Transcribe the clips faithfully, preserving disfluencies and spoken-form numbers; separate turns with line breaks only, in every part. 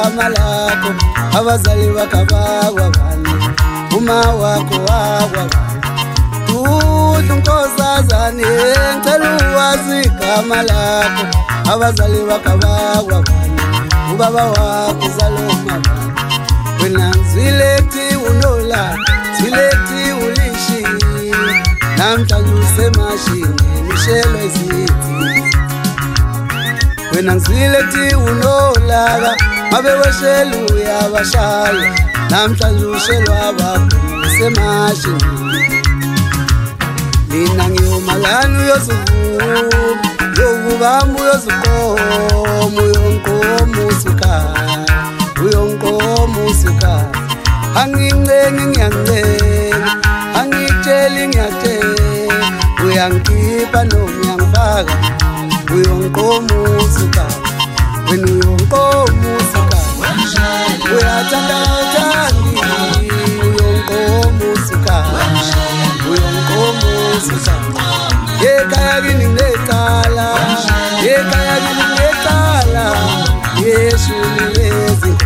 igama lakho abazali bakabakwa bani uma wakho wakwa udlu nkosazane ngicela uwazi igama lakho abazali bakabakwa bani ubaba wakho zaloma wena ngizwilethi unola zilethi ulishi namhlanje usemashini mishelo izithi wena ngizwilethi unolaka mabe weshelu uyabashaya namhlanje ushelwa bakho usemashini mina ngiyomalani uyozuvuka yokubamba uyozukomo uyonkomo usukhaya uyonkomo usukhaya angincengi ngiyancenga angitsheli ngiyatshela uyangikhipha noma uyangifaka uyonkomo usukhaya wena uyonkomo usukhaya uyathanda uthandi uyonkomo usukhaya uyonkomo usukhaya ekhaya kini ngilecala ekhaya kini ngilecala Yesu nilezi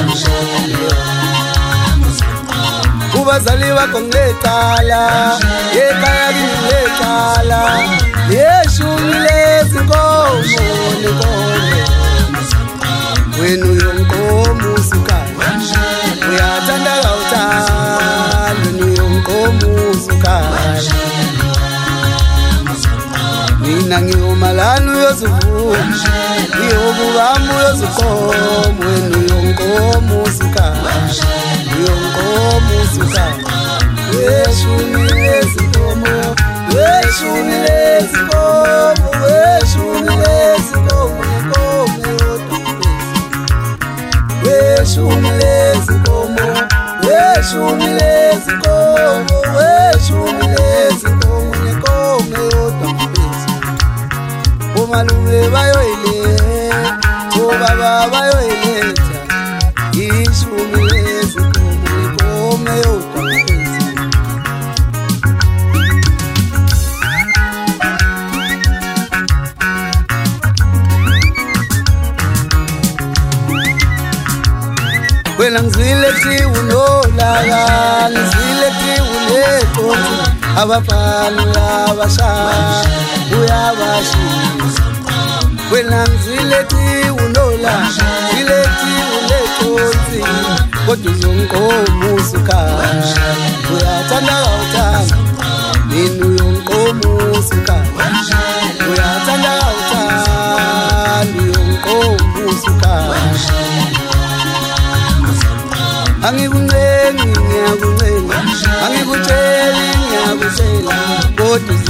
ubazali bakho ngilecala ekhaya kini ngilecala Yesu nilezi nkomo nenkomo wena uyonkomo usukhaya uyathanda kawuthanda uyonkomo usukhaya mina ngiyomalani uyozuvuka ngiyobubamba uyozukomo wena uyonkomo usukhaya uyonkomo usukhaya weshumi lezinkomo weshumi lezinkomo weshumi lezinkomo nenkomo weshumi lezinkomo weshumi lezinkomo weshumi lezinkomo nenkomo yodwa umalume bayoyiletha obaba bayoyiletha ishumi lezinkomo inkomo yodwa wena ngizwilethi unolaka ngizwilethi uneqothi abafana uyabashaya uyabashisa wena ngizwilethi unola ngizwilethi uneqothi kodwa uzonkomo usukhaya uyathanda kawuthanda mina uyonkomo usukhaya uyathanda kawuthanda uyonkomo usukhaya angikuncengi ngiyakuncenga angikutsheli ngiyakutshela kodwa